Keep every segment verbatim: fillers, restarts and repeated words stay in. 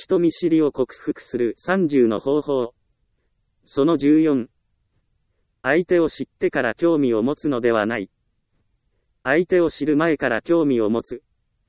人見知りを克服するさんじゅうの方法。そのじゅうよん。相手を知ってから興味を持つのではない。相手を知る前から興味を持つ。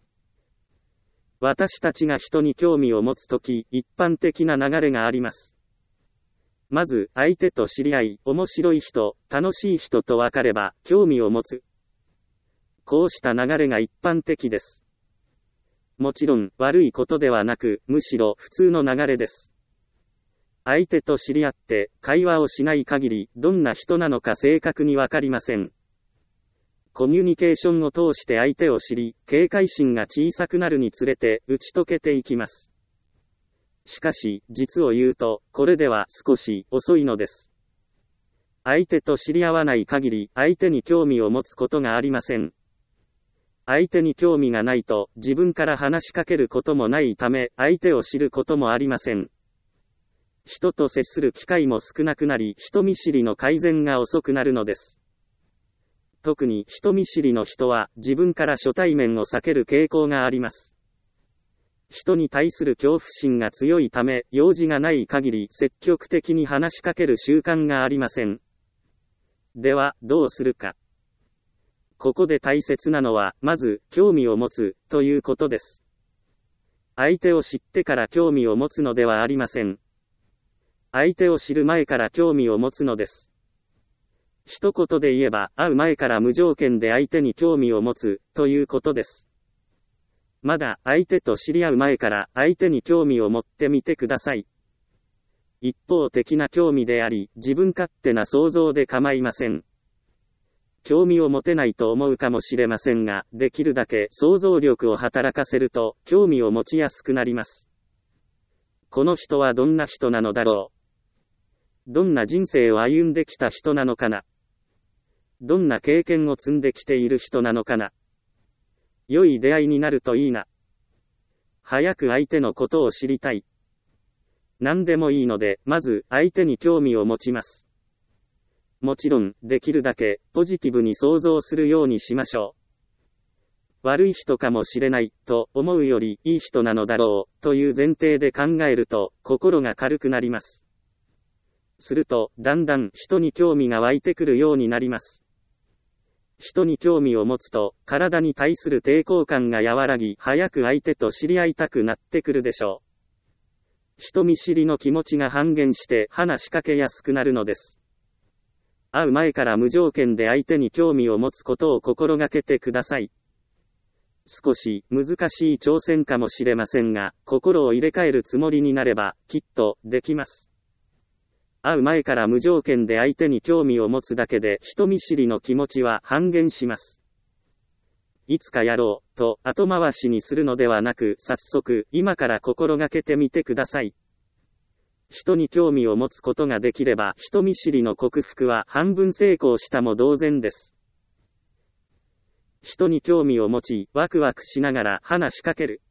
私たちが人に興味を持つとき、一般的な流れがあります。まず、相手と知り合い、面白い人、楽しい人と分かれば、興味を持つ。こうした流れが一般的です。もちろん、悪いことではなく、むしろ普通の流れです。相手と知り合って、会話をしない限り、どんな人なのか正確にわかりません。コミュニケーションを通して相手を知り、警戒心が小さくなるにつれて、打ち解けていきます。しかし、実を言うと、これでは少し遅いのです。相手と知り合わない限り、相手に興味を持つことがありません。相手に興味がないと、自分から話しかけることもないため、相手を知ることもありません。人と接する機会も少なくなり、人見知りの改善が遅くなるのです。特に人見知りの人は、自分から初対面を避ける傾向があります。人に対する恐怖心が強いため、用事がない限り積極的に話しかける習慣がありません。では、どうするか。ここで大切なのは、まず、興味を持つ、ということです。相手を知ってから興味を持つのではありません。相手を知る前から興味を持つのです。一言で言えば、会う前から無条件で相手に興味を持つ、ということです。まだ、相手と知り合う前から相手に興味を持ってみてください。一方的な興味であり、自分勝手な想像で構いません。興味を持てないと思うかもしれませんが、できるだけ想像力を働かせると、興味を持ちやすくなります。この人はどんな人なのだろう。どんな人生を歩んできた人なのかな。どんな経験を積んできている人なのかな。良い出会いになるといいな。早く相手のことを知りたい。何でもいいので、まず相手に興味を持ちます。もちろん、できるだけポジティブに想像するようにしましょう。悪い人かもしれない、と思うよりいい人なのだろう、という前提で考えると、心が軽くなります。すると、だんだん人に興味が湧いてくるようになります。人に興味を持つと、体に対する抵抗感が和らぎ、早く相手と知り合いたくなってくるでしょう。人見知りの気持ちが半減して話しかけやすくなるのです。会う前から無条件で相手に興味を持つことを心がけてください。少し難しい挑戦かもしれませんが、心を入れ替えるつもりになれば、きっとできます。会う前から無条件で相手に興味を持つだけで人見知りの気持ちは半減します。いつかやろう、と後回しにするのではなく、早速、今から心がけてみてください。人に興味を持つことができれば、人見知りの克服は半分成功したも同然です。人に興味を持ち、ワクワクしながら話しかける。